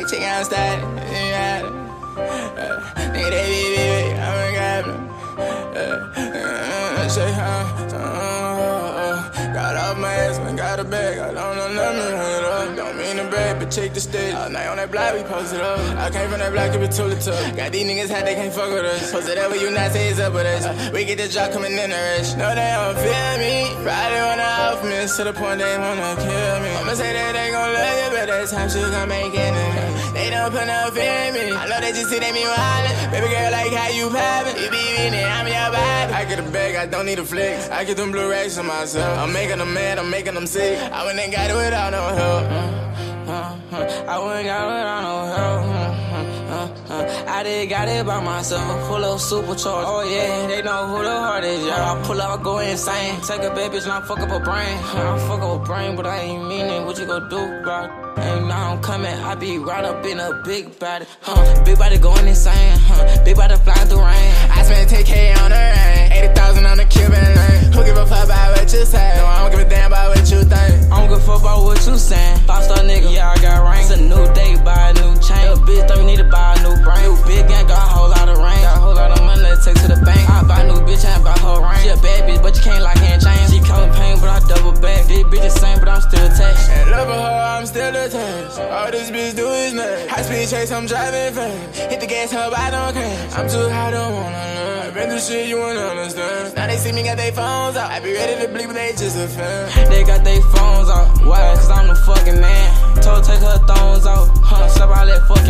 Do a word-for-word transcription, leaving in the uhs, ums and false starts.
check out style. Yeah. Uh, nigga, they be, be, be. I'm a goblin. Uh, uh, shake hands. Uh, uh, got off my ass, man, got a bag. I don't know nothing, run it up. Don't mean to brag, but check the stage. All night on that block, we posted up. I came from that block, keep it to the top. Got these niggas hot, they can't fuck with us. Posted up with you, not say it's up with us. Uh, we get the drop coming in the rush. No, they don't feel me. Friday wanna off me, to the point they wanna kill me. I'ma say that they gon' love you, but that time she gon' make enemies. They don't put no fear in me. I know that you see they me wildin'. Baby girl, like how you poppin'. You be in it, I'm your vibe. I get a bag, I don't need a flex. I get them blue racks for myself. I'm making them mad, I'm making them sick. I wouldn't ain't got it without no help. Uh, uh, uh, I wouldn't got it without no help. Uh, uh, uh, I did got it by myself. Pull up supercharged. Oh yeah, they know who the heart is. Yeah, I pull up, I go insane. Take a bad bitch and I fuck up a brain. I fuck up a brain, but I ain't mean it. What you gon' do, bro? And now I'm coming, I be right up in a big body, huh? Big body going insane, huh? Big body flying through rain. I spent ten K on the rain, eighty thousand on the Cuban lane. Who give a fuck about what you say? No, I don't give a damn about what you think. I don't give a fuck about what you saying. Five star nigga, yeah, I got rank. It's a new day, buy a new chain. Little bitch, don't need to buy a new brain. New big gang, got a whole lot of range. Got a whole lot of money to take to the bank. I buy a new bitch, I ain't buy her range. She a bad bitch, but you can't like hand chains. She calling pain, but I double back. This bitch the same, but I'm still attached. And love her, I'm still attached. All this bitch do is nothing. High speed chase, I'm driving fast. Hit the gas hub, I don't crash. I'm too high, don't wanna learn. I've been through shit you wouldn't understand. Now they see me got they phones out. I be ready to bleed, but they just a fan. They got they phones out. Why? Cause I'm the fucking man. Told her take her thongs out. Huh, stop all that fucking